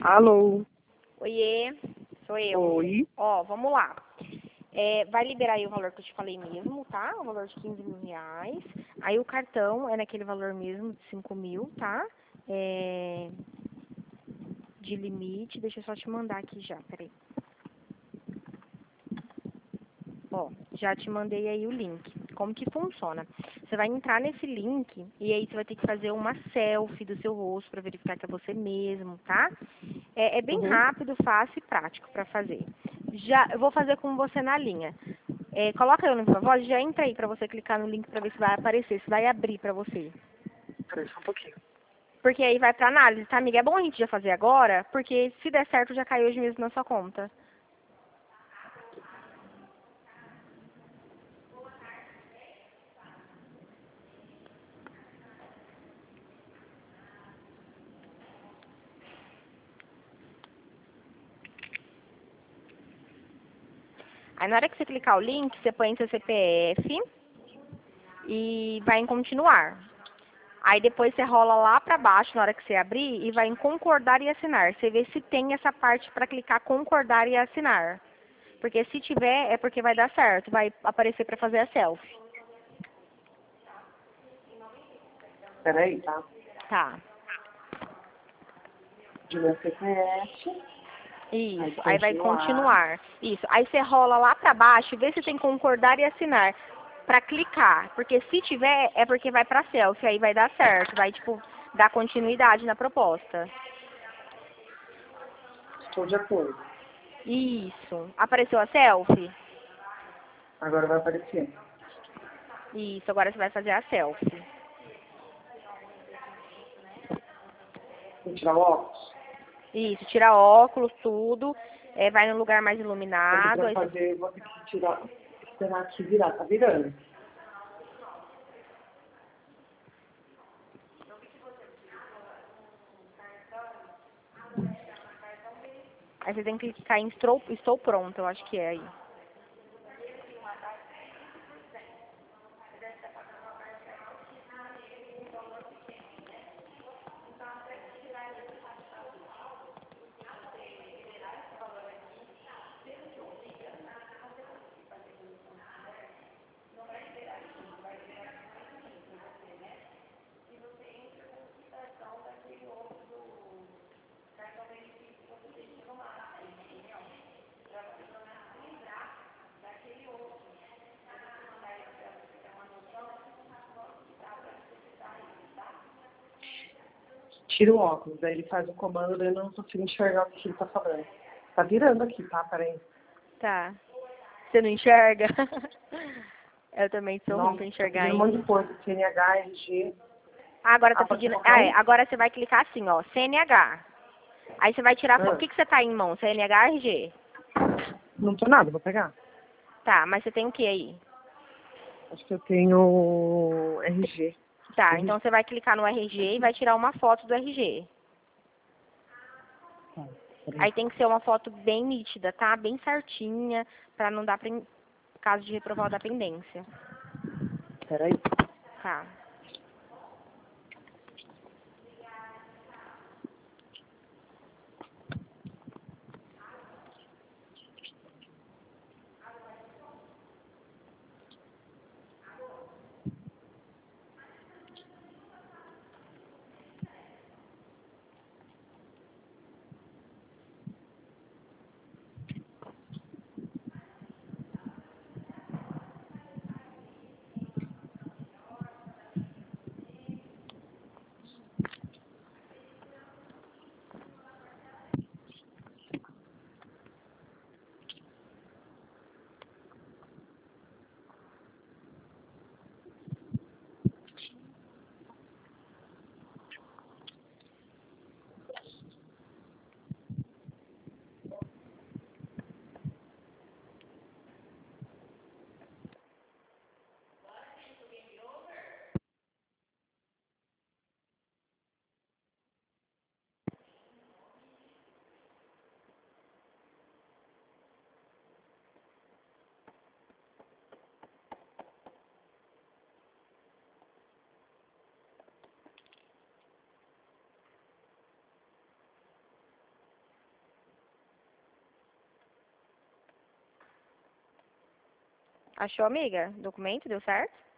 Alô? Oiê, sou eu. Oi? Ó, vamos lá. Vai liberar aí o valor que eu te falei mesmo, tá? O valor de 15 mil reais. Aí o cartão é naquele valor mesmo de 5 mil, tá? De limite. Deixa eu só te mandar aqui já, peraí. Ó, já te mandei aí o link. Como que funciona? Você vai entrar nesse link e aí você vai ter que fazer uma selfie do seu rosto para verificar que é você mesmo, tá? É bem rápido, fácil e prático para fazer. Eu vou fazer com você na linha. Coloca aí no Viva Voz, já entra aí para você clicar no link para ver se vai aparecer, se vai abrir para você. Peraí só um pouquinho. Porque aí vai para análise, tá, amiga? É bom a gente já fazer agora, porque se der certo já cai hoje mesmo na sua conta. Aí na hora que você clicar o link, você põe seu CPF e vai em continuar. Aí depois você rola lá pra baixo na hora que você abrir e vai em concordar e assinar. Você vê se tem essa parte para clicar concordar e assinar. Porque se tiver é porque vai dar certo, vai aparecer para fazer a selfie. Peraí, tá? Tá. De meu CPF. Isso, aí vai continuar. Isso, aí você rola lá pra baixo e vê se tem concordar e assinar pra clicar, porque se tiver é porque vai pra selfie, aí vai dar certo, vai tipo dar continuidade na proposta. Estou de acordo. Isso. Apareceu a selfie? Agora vai aparecer. Isso, agora você vai fazer a selfie. Vou tirar o óculos. Isso, tira óculos, tudo, vai num lugar mais iluminado. Pra fazer, vou ter que tirar, esperar aqui virar, tá virando. Aí você tem que clicar em estou pronto, eu acho que é aí. Tira o óculos, aí ele faz o comando e eu não consigo enxergar o que ele tá falando. Tá virando aqui, tá? Peraí. Tá. Você não enxerga? Eu também sou ruim Nossa, pra tá enxergar, pedindo um hein? monte de coisa. CNH, RG. Agora tá Pode pedindo. qualquer um? Agora você vai clicar assim, ó, CNH. Aí você vai tirar foto. O Ah, que você tá em mão? CNH, RG? não tô nada, vou pegar. Tá, mas você tem o que aí? Acho que eu tenho RG. Tá, RG. então você vai clicar no RG e vai tirar uma foto do RG. Tá, peraí. Aí tem que ser uma foto bem nítida, tá? Bem certinha, pra não dar caso de reprovar da pendência. Peraí. Tá. Achou, amiga? Documento, deu certo?